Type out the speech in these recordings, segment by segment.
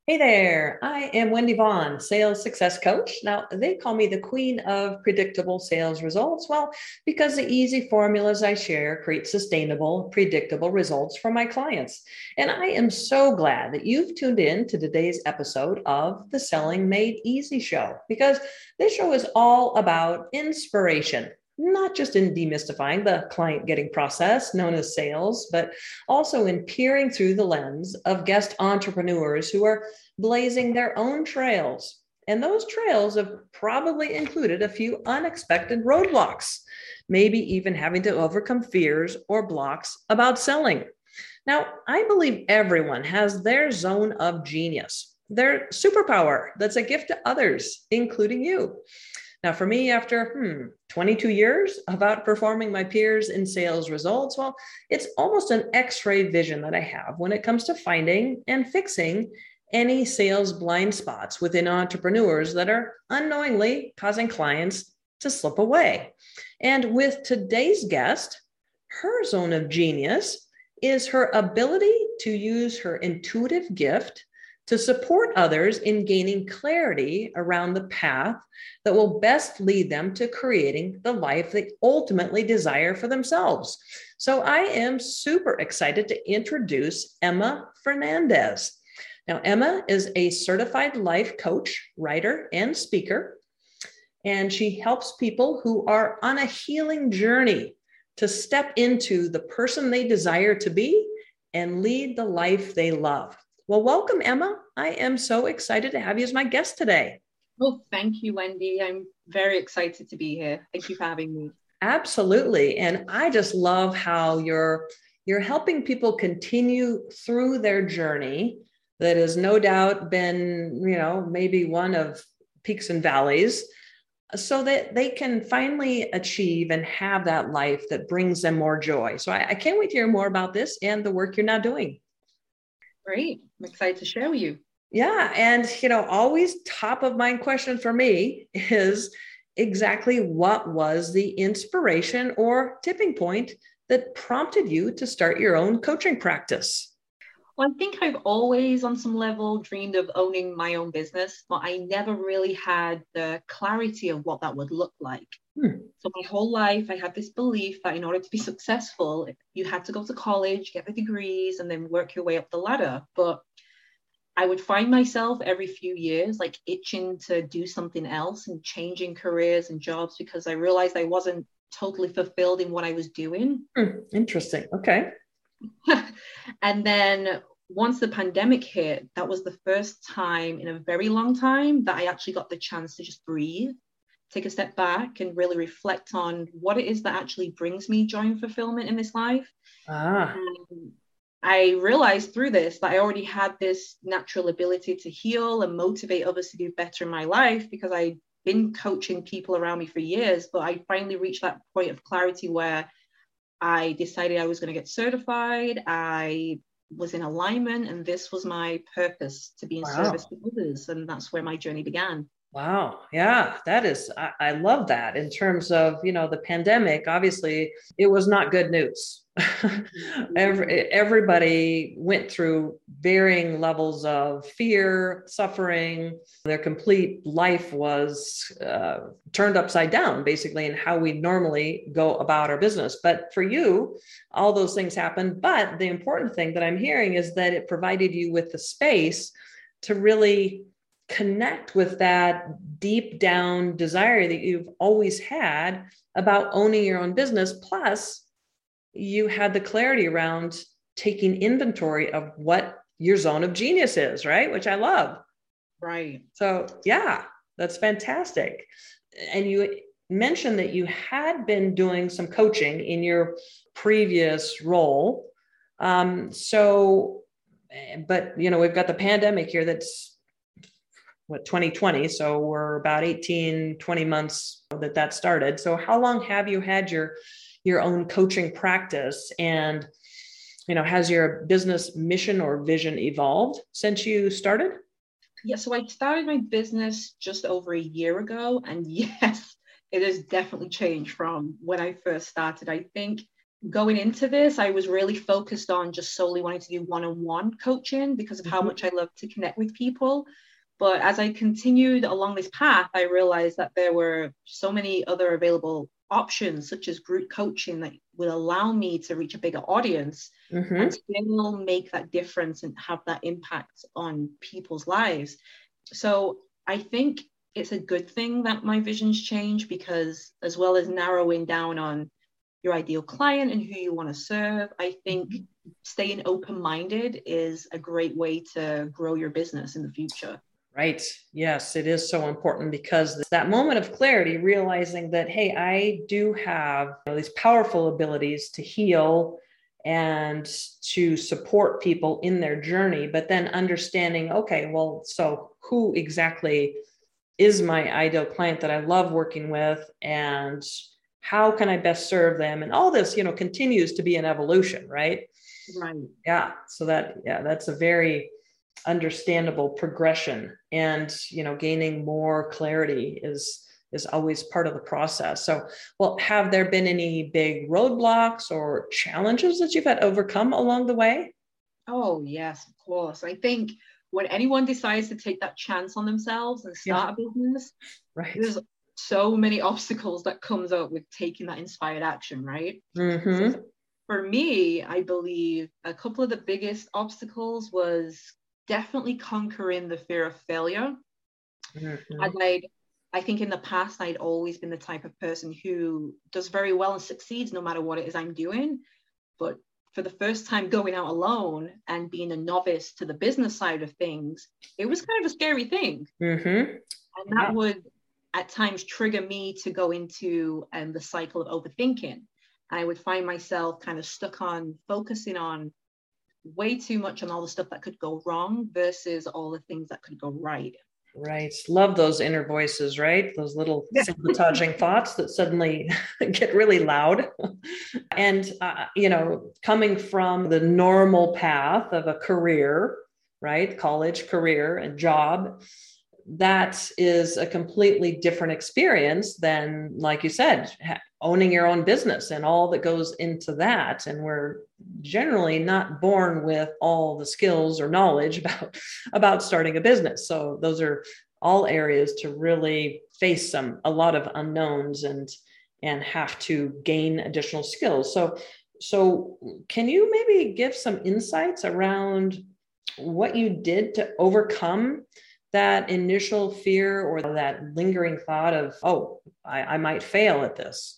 Hey there, I am Wendy Vaughn, sales success coach. Now, they call me the queen of predictable sales results. Well, because the easy formulas I share create sustainable, predictable results for my clients. And I am so glad that you've tuned in to today's episode of the Selling Made Easy show, because this show is all about inspiration. Not just in demystifying the client getting process known as sales, but also in peering through the lens of guest entrepreneurs who are blazing their own trails. And those trails have probably included a few unexpected roadblocks, maybe even having to overcome fears or blocks about selling. Now, I believe everyone has their zone of genius, their superpower that's a gift to others, including you. Now, for me, after 22 years of outperforming my peers in sales results, well, it's almost an X-ray vision that I have when it comes to finding and fixing any sales blind spots within entrepreneurs that are unknowingly causing clients to slip away. And with today's guest, her zone of genius is her ability to use her intuitive gift to support others in gaining clarity around the path that will best lead them to creating the life they ultimately desire for themselves. So I am super excited to introduce Emma Fernandez. Now, Emma is a certified life coach, writer, and speaker, and she helps people who are on a healing journey to step into the person they desire to be and lead the life they love. Well, welcome, Emma. I am so excited to have you as my guest today. Well, thank you, Wendy. I'm very excited to be here. Thank you for having me. Absolutely. And I just love how you're helping people continue through their journey that has no doubt been, maybe one of peaks and valleys, so that they can finally achieve and have that life that brings them more joy. So I can't wait to hear more about this and the work you're now doing. Great. I'm excited to share with you. Yeah. And, always top of mind question for me is exactly what was the inspiration or tipping point that prompted you to start your own coaching practice? Well, I think I've always, on some level, dreamed of owning my own business, but I never really had the clarity of what that would look like. So my whole life, I had this belief that in order to be successful, you had to go to college, get the degrees, and then work your way up the ladder. But I would find myself every few years like itching to do something else and changing careers and jobs because I realized I wasn't totally fulfilled in what I was doing. Interesting. Okay. And then once the pandemic hit, that was the first time in a very long time that I actually got the chance to just breathe, take a step back and really reflect on what it is that actually brings me joy and fulfillment in this life. And I realized through this that I already had this natural ability to heal and motivate others to do better in my life because I'd been coaching people around me for years, but I finally reached that point of clarity where I decided I was going to get certified. I was in alignment, and this was my purpose, to be in service to others. And that's where my journey began. Wow. Yeah, I love that in terms of, the pandemic. Obviously, it was not good news. Everybody went through varying levels of fear, suffering. Their complete life was turned upside down, basically, in how we normally go about our business. But for you, all those things happened. But the important thing that I'm hearing is that it provided you with the space to really connect with that deep down desire that you've always had about owning your own business. Plus, you had the clarity around taking inventory of what your zone of genius is, right? Which I love. Right. So, yeah, that's fantastic. And you mentioned that you had been doing some coaching in your previous role. But, we've got the pandemic here that's 2020. So we're about 18, 20 months that started. So how long have you had your own coaching practice, and, has your business mission or vision evolved since you started? Yeah. So I started my business just over a year ago, and yes, it has definitely changed from when I first started. I think going into this, I was really focused on just solely wanting to do one-on-one coaching because of how much I love to connect with people. But as I continued along this path, I realized that there were so many other available options, such as group coaching, that would allow me to reach a bigger audience and still make that difference and have that impact on people's lives. So I think it's a good thing that my vision's changed, because as well as narrowing down on your ideal client and who you want to serve, I think staying open-minded is a great way to grow your business in the future. Right. Yes, it is so important, because that moment of clarity, realizing that, hey, I do have these powerful abilities to heal and to support people in their journey, but then understanding, okay, well, so who exactly is my ideal client that I love working with, and how can I best serve them? And all this, continues to be an evolution, right? Right. Yeah. So that's a very understandable progression, and gaining more clarity is always part of the process. So, well, have there been any big roadblocks or challenges that you've had to overcome along the way? Oh yes, of course. I think when anyone decides to take that chance on themselves and start a business, right, there's so many obstacles that comes up with taking that inspired action, right? So for me, I believe a couple of the biggest obstacles was definitely conquering the fear of failure. I think in the past, I'd always been the type of person who does very well and succeeds no matter what it is I'm doing. But for the first time going out alone and being a novice to the business side of things, it was kind of a scary thing. And that would at times trigger me to go into the cycle of overthinking. I would find myself kind of stuck on focusing on way too much on all the stuff that could go wrong versus all the things that could go right. Right. Love those inner voices, right? Those little sabotaging thoughts that suddenly get really loud. And, coming from the normal path of a career, right? College, career, and job, that is a completely different experience than, like you said, owning your own business and all that goes into that. And we're generally not born with all the skills or knowledge about starting a business. So those are all areas to really face a lot of unknowns and have to gain additional skills. So can you maybe give some insights around what you did to overcome that initial fear or that lingering thought of, oh, I might fail at this?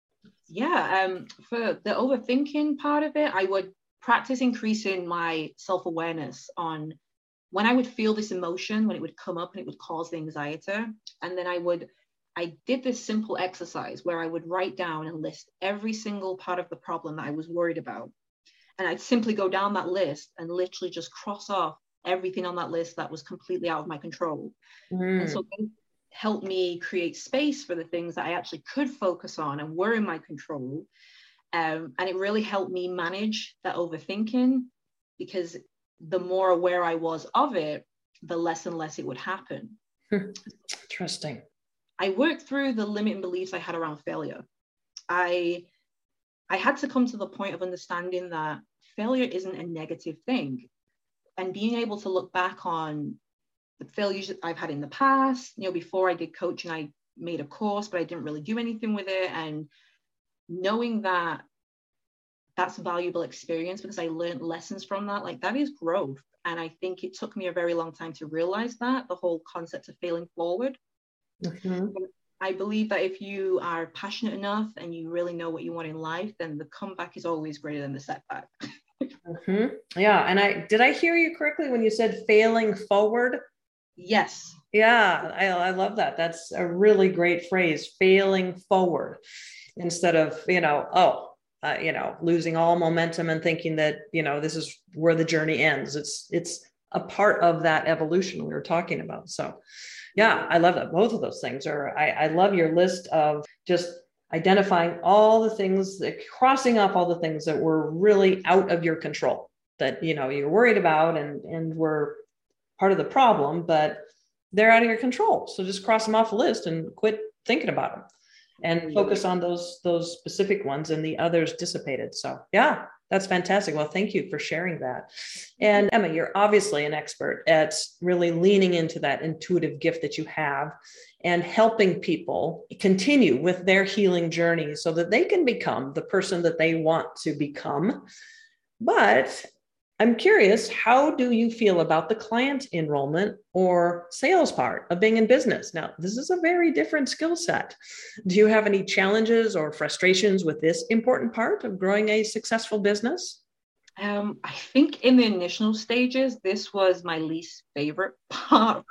Yeah, for the overthinking part of it, I would practice increasing my self-awareness on when I would feel this emotion, when it would come up and it would cause the anxiety. And then I did this simple exercise where I would write down and list every single part of the problem that I was worried about. And I'd simply go down that list and literally just cross off everything on that list that was completely out of my control. And so it helped me create space for the things that I actually could focus on and were in my control. And it really helped me manage that overthinking, because the more aware I was of it, the less and less it would happen. Interesting. I worked through the limiting beliefs I had around failure. I had to come to the point of understanding that failure isn't a negative thing. And being able to look back on the failures that I've had in the past, before I did coaching, I made a course, but I didn't really do anything with it. And knowing that that's a valuable experience because I learned lessons from that, like that is growth. And I think it took me a very long time to realize that, the whole concept of failing forward. I believe that if you are passionate enough and you really know what you want in life, then the comeback is always greater than the setback. Yeah. And did I hear you correctly when you said failing forward? Yes. Yeah. I love that. That's a really great phrase, failing forward, instead of, losing all momentum and thinking that, this is where the journey ends. It's a part of that evolution we were talking about. So yeah, I love that. Both of those things I love your list of just identifying all the things, crossing off all the things that were really out of your control, that, you're worried about and were part of the problem, but they're out of your control. So just cross them off the list and quit thinking about them. and focus on those specific ones, and the others dissipated. So yeah, that's fantastic. Well, thank you for sharing that. And Emma, you're obviously an expert at really leaning into that intuitive gift that you have and helping people continue with their healing journey so that they can become the person that they want to become. But I'm curious, how do you feel about the client enrollment or sales part of being in business? Now, this is a very different skill set. Do you have any challenges or frustrations with this important part of growing a successful business? I think in the initial stages, this was my least favorite part.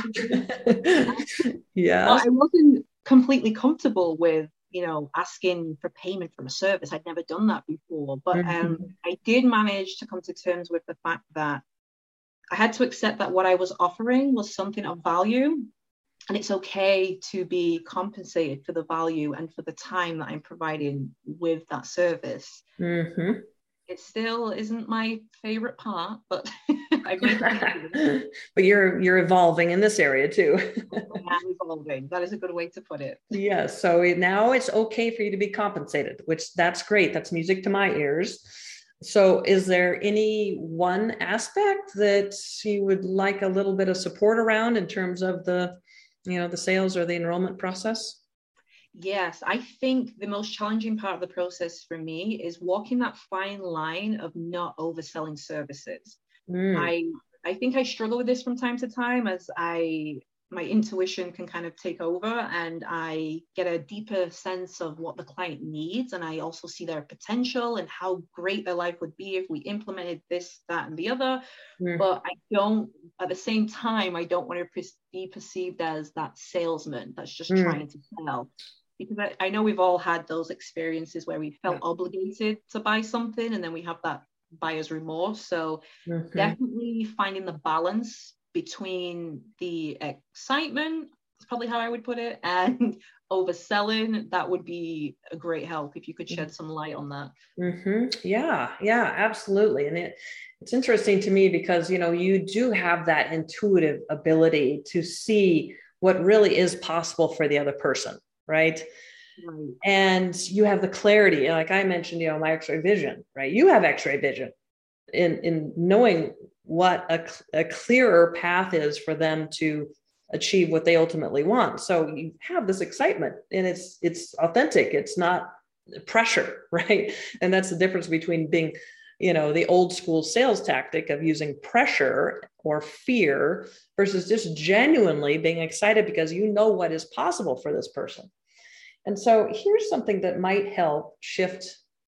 Yeah. Well, I wasn't completely comfortable with asking for payment from a service. I'd never done that before, but I did manage to come to terms with the fact that I had to accept that what I was offering was something of value, and it's okay to be compensated for the value and for the time that I'm providing with that service. Mm-hmm. It still isn't my favorite part, but I've made it. But you're evolving in this area too. I'm evolving. That is a good way to put it. Yeah. So now it's okay for you to be compensated, which that's great. That's music to my ears. So is there any one aspect that you would like a little bit of support around in terms of the sales or the enrollment process? Yes, I think the most challenging part of the process for me is walking that fine line of not overselling services. I think I struggle with this from time to time as my intuition can kind of take over, and I get a deeper sense of what the client needs, and I also see their potential and how great their life would be if we implemented this, that, and the other. But at the same time, I don't want to be perceived as that salesman that's just trying to sell. Because I know we've all had those experiences where we felt obligated to buy something, and then we have that buyer's remorse. So definitely finding the balance between the excitement, is probably how I would put it, and overselling. That would be a great help if you could shed some light on that. Yeah, absolutely. And it's interesting to me because, you do have that intuitive ability to see what really is possible for the other person. Right. And you have the clarity, like I mentioned, my X-ray vision, right? You have X-ray vision in knowing what a clearer path is for them to achieve what they ultimately want. So you have this excitement, and it's authentic. It's not pressure, right? And that's the difference between being, the old school sales tactic of using pressure or fear versus just genuinely being excited because you know what is possible for this person. And so here's something that might help shift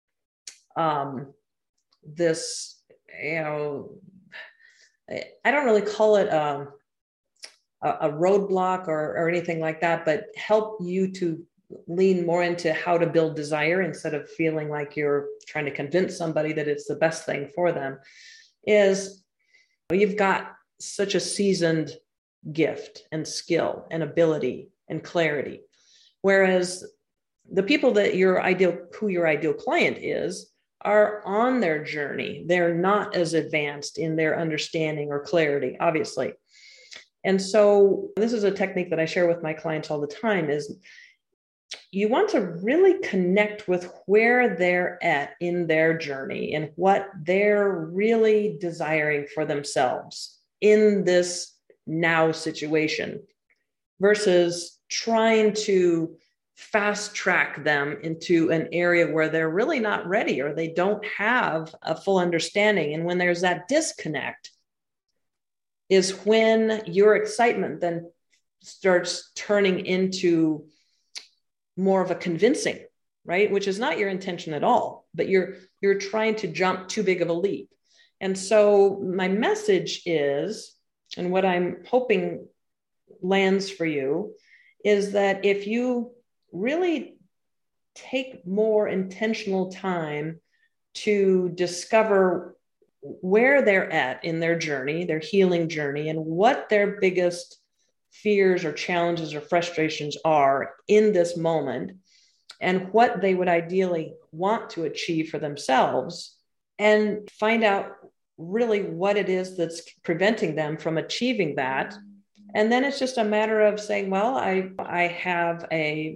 this, I don't really call it a roadblock or anything like that, but help you to lean more into how to build desire instead of feeling like you're trying to convince somebody that it's the best thing for them, is you've got such a seasoned gift and skill and ability and clarity. Whereas the people that who your ideal client is, are on their journey. They're not as advanced in their understanding or clarity, obviously. And so this is a technique that I share with my clients all the time, is you want to really connect with where they're at in their journey and what they're really desiring for themselves in this now situation, versus trying to fast track them into an area where they're really not ready or they don't have a full understanding. And when there's that disconnect is when your excitement then starts turning into more of a convincing, right? Which is not your intention at all, but you're trying to jump too big of a leap. And so my message is, and what I'm hoping lands for you, is that if you really take more intentional time to discover where they're at in their journey, their healing journey, and what their biggest fears or challenges or frustrations are in this moment, and what they would ideally want to achieve for themselves, and find out really what it is that's preventing them from achieving that. And then it's just a matter of saying, well, I have a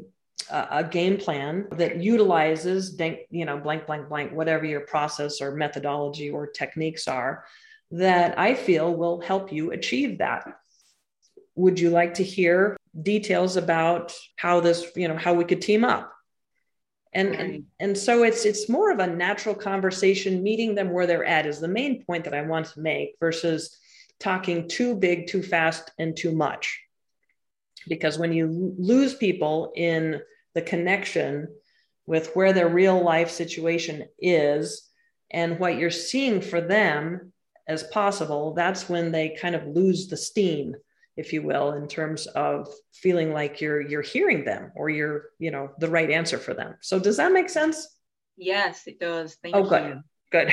a game plan that utilizes, blank, blank, blank, whatever your process or methodology or techniques are, that I feel will help you achieve that. Would you like to hear details about how how we could team up? And so it's more of a natural conversation. Meeting them where they're at is the main point that I want to make, versus talking too big, too fast, and too much. Because when you lose people in the connection with where their real life situation is and what you're seeing for them as possible, that's when they kind of lose the steam, if you will, in terms of feeling like you're hearing them, or you're, the right answer for them. So does that make sense? Yes, it does. Thank you. Good.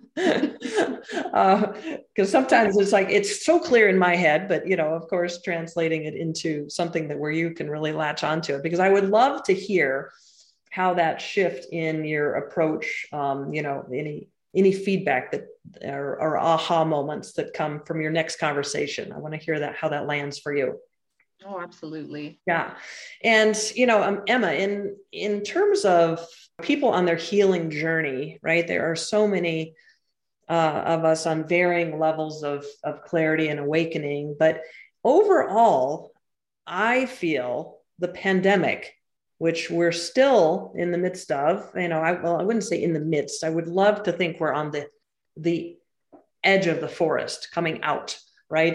Because sometimes it's like, it's so clear in my head, but, of course, translating it into something where you can really latch onto it, because I would love to hear how that shift in your approach, any feedback that or aha moments that come from your next conversation. I want to hear how that lands for you. Oh, absolutely. Yeah. And, Emma, in terms of people on their healing journey, right, there are so many of us on varying levels of clarity and awakening. But overall, I feel the pandemic, which we're still in the midst of, I wouldn't say in the midst. I would love to think we're on the edge of the forest coming out, right?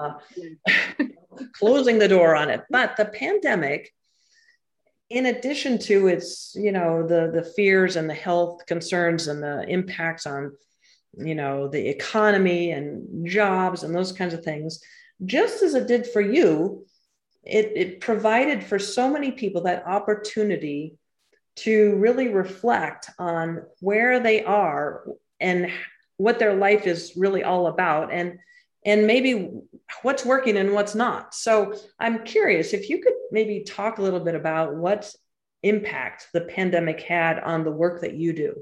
Closing the door on it. But the pandemic, in addition to its, the fears and the health concerns and the impacts on, the economy and jobs and those kinds of things, just as it did for you, it provided for so many people that opportunity to really reflect on where they are and what their life is really all about, and maybe what's working and what's not. So I'm curious if you could maybe talk a little bit about what impact the pandemic had on the work that you do.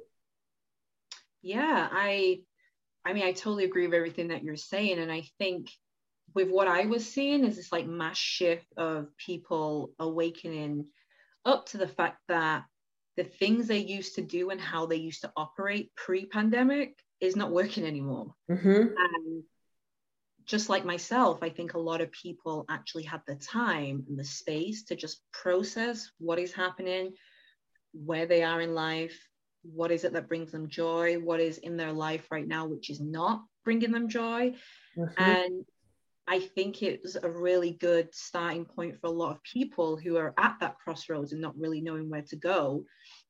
Yeah, I totally agree with everything that you're saying. And I think with what I was seeing is this like mass shift of people awakening up to the fact that the things they used to do and how they used to operate pre-pandemic is not working anymore. Mm-hmm. And just like myself, I think a lot of people actually had the time and the space to just process what is happening, where they are in life, what is it that brings them joy, what is in their life right now which is not bringing them joy. Mm-hmm. And I think it's a really good starting point for a lot of people who are at that crossroads and not really knowing where to go,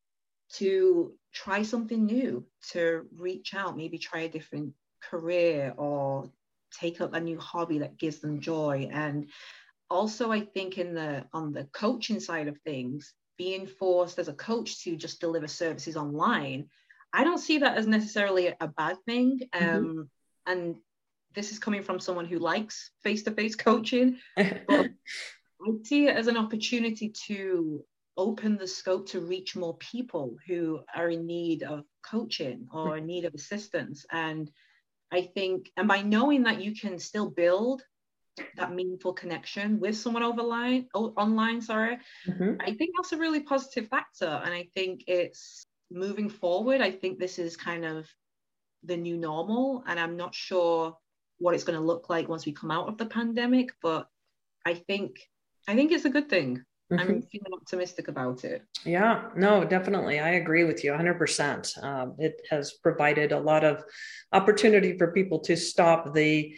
to try something new, to reach out, maybe try a different career or take up a new hobby that gives them joy. And also I think on the coaching side of things, being forced as a coach to just deliver services online, I don't see that as necessarily a bad thing. Mm-hmm. And this is coming from someone who likes face-to-face coaching, but I see it as an opportunity to open the scope to reach more people who are in need of coaching or in need of assistance. And I think, and by knowing that you can still build that meaningful connection with someone online, Mm-hmm. I think that's a really positive factor. And I think it's moving forward. I think this is kind of the new normal, and I'm not sure what it's going to look like once we come out of the pandemic, but I think it's a good thing. Mm-hmm. I'm feeling optimistic about it. Yeah, no, definitely. I agree with you 100%. It has provided a lot of opportunity for people to stop the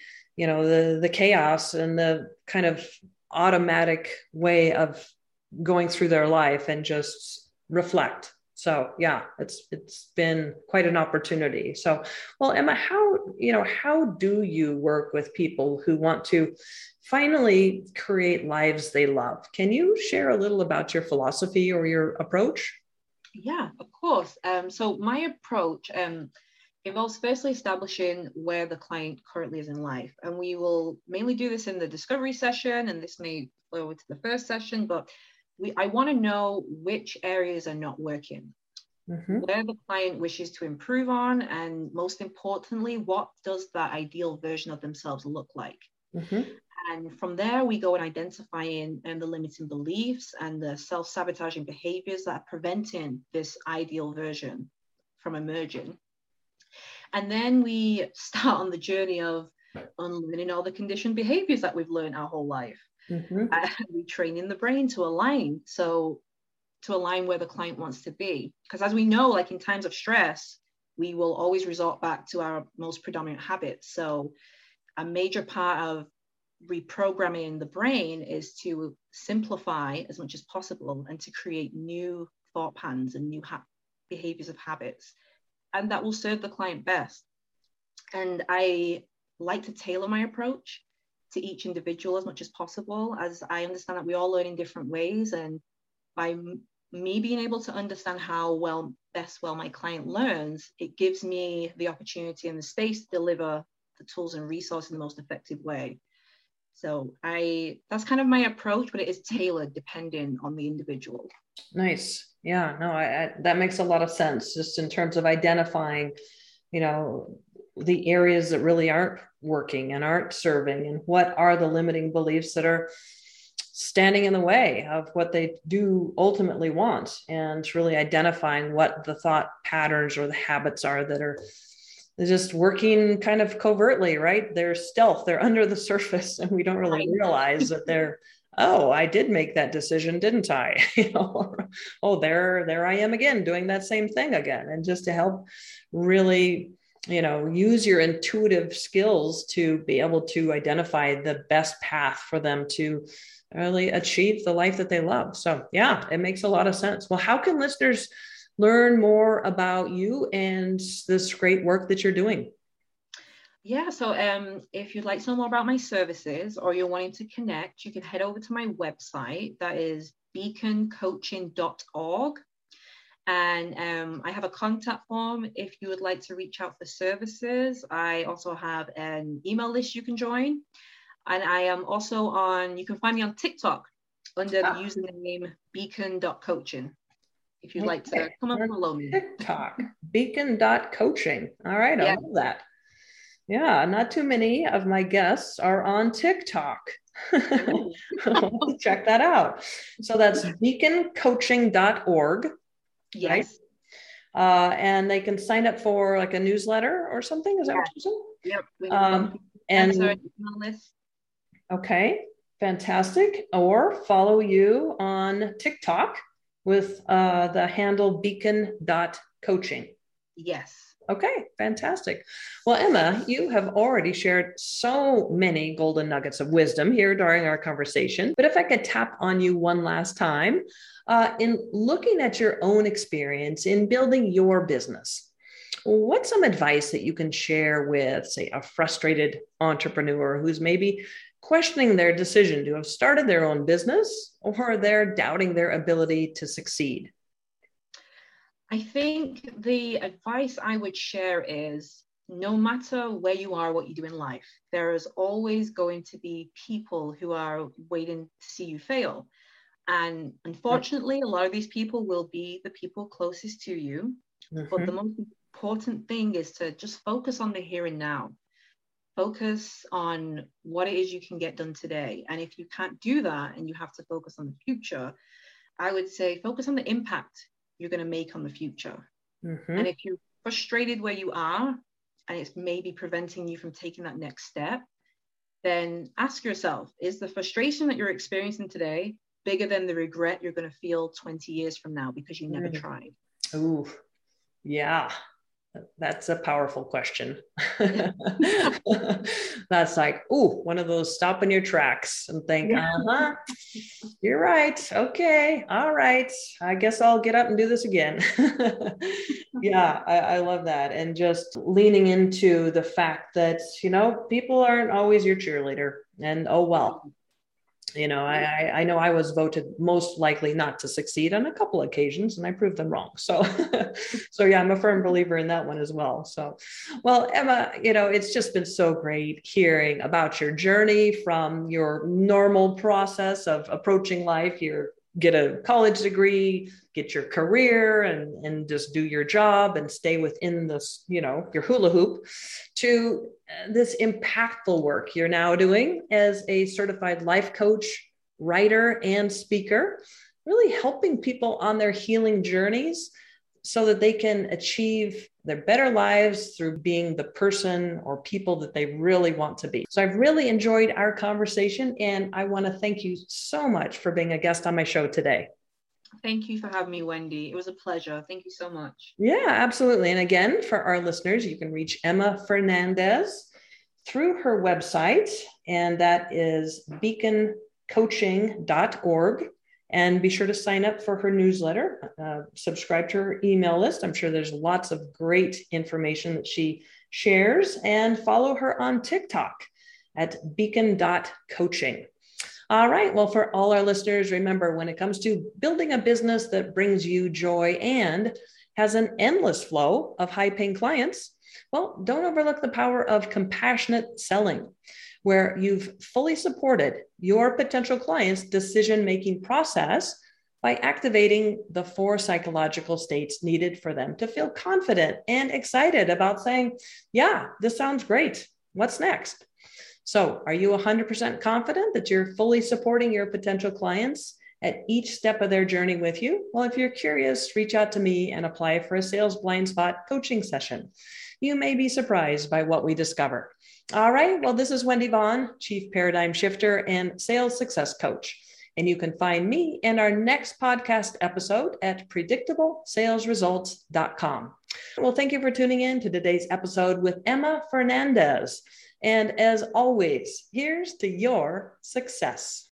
chaos and the kind of automatic way of going through their life and just reflect. So yeah, it's been quite an opportunity. So, well, Emma, how do you work with people who want to finally create lives they love? Can you share a little about your philosophy or your approach? Yeah, of course. So my approach involves firstly establishing where the client currently is in life. And we will mainly do this in the discovery session, and this may flow into the first session, but I want to know which areas are not working, mm-hmm. where the client wishes to improve on, and most importantly, what does that ideal version of themselves look like? Mm-hmm. And from there, we go and identifying the limiting beliefs and the self-sabotaging behaviors that are preventing this ideal version from emerging. And then we start on the journey of unlearning all the conditioned behaviors that we've learned our whole life. Mm-hmm. We train in the brain to align. So to align where the client wants to be. Because as we know, like in times of stress, we will always resort back to our most predominant habits. So a major part of reprogramming the brain is to simplify as much as possible and to create new thought patterns and new behaviors of habits. And that will serve the client best. And I like to tailor my approach to each individual as much as possible, as I understand that we all learn in different ways. And by me being able to understand how best my client learns, it gives me the opportunity and the space to deliver the tools and resources in the most effective way. So that's kind of my approach, but it is tailored depending on the individual. Nice. Yeah, no, that makes a lot of sense, just in terms of identifying, the areas that really aren't working and aren't serving, and what are the limiting beliefs that are standing in the way of what they do ultimately want, and really identifying what the thought patterns or the habits are that are just working kind of covertly, right? They're stealth, they're under the surface, and we don't really realize that they're, oh, I did make that decision, didn't I? Oh, there I am again, doing that same thing again. And just to help really, use your intuitive skills to be able to identify the best path for them to really achieve the life that they love. So yeah, it makes a lot of sense. Well, how can listeners learn more about you and this great work that you're doing? Yeah, so if you'd like to know more about my services, or you're wanting to connect, you can head over to my website. That is beaconcoaching.org. And I have a contact form if you would like to reach out for services. I also have an email list you can join. And I am also you can find me on TikTok under the username beacon.coaching. If you'd like to come up below me. TikTok, beacon.coaching. All right, I love that. Yeah, not too many of my guests are on TikTok. Check that out. So that's beaconcoaching.org. Yes. Right? And they can sign up for like a newsletter or something. Is that what you're saying? Yep. And list. Okay, fantastic. Or follow you on TikTok with the handle beacon.coaching. Yes. Okay, fantastic. Well, Emma, you have already shared so many golden nuggets of wisdom here during our conversation. But if I could tap on you one last time, in looking at your own experience in building your business, what's some advice that you can share with, say, a frustrated entrepreneur who's maybe questioning their decision to have started their own business, or they're doubting their ability to succeed? I think the advice I would share is, no matter where you are, what you do in life, there is always going to be people who are waiting to see you fail. And unfortunately, a lot of these people will be the people closest to you. Mm-hmm. But the most important thing is to just focus on the here and now. Focus on what it is you can get done today. And if you can't do that and you have to focus on the future, I would say focus on the impact you're going to make on the future. Mm-hmm. And if you're frustrated where you are and it's maybe preventing you from taking that next step, then ask yourself, is the frustration that you're experiencing today bigger than the regret you're going to feel 20 years from now because you never tried? Ooh, yeah. That's a powerful question. That's like, one of those stop in your tracks and think, you're right. Okay. All right. I guess I'll get up and do this again. Yeah, I love that. And just leaning into the fact that, people aren't always your cheerleader, and I know I was voted most likely not to succeed on a couple of occasions, and I proved them wrong. So, yeah, I'm a firm believer in that one as well. So, well, Emma, it's just been so great hearing about your journey from your normal process of approaching life, your get a college degree, get your career and just do your job and stay within this, your hula hoop, to this impactful work you're now doing as a certified life coach, writer, and speaker, really helping people on their healing journeys so that they can achieve their better lives through being the person or people that they really want to be. So I've really enjoyed our conversation, and I want to thank you so much for being a guest on my show today. Thank you for having me, Wendy. It was a pleasure. Thank you so much. Yeah, absolutely. And again, for our listeners, you can reach Emma Fernandez through her website, and that is beaconcoaching.org. And be sure to sign up for her newsletter, subscribe to her email list. I'm sure there's lots of great information that she shares, and follow her on TikTok at beacon.coaching. All right. Well, for all our listeners, remember, when it comes to building a business that brings you joy and has an endless flow of high-paying clients, well, don't overlook the power of compassionate selling, where you've fully supported your potential client's decision-making process by activating the 4 psychological states needed for them to feel confident and excited about saying, yeah, this sounds great. What's next? So are you 100% confident that you're fully supporting your potential clients at each step of their journey with you? Well, if you're curious, reach out to me and apply for a Sales Blind Spot coaching session. You may be surprised by what we discover. All right. Well, this is Wendy Vaughn, Chief Paradigm Shifter and Sales Success Coach. And you can find me in our next podcast episode at predictablesalesresults.com. Well, thank you for tuning in to today's episode with Emma Fernandez. And as always, here's to your success.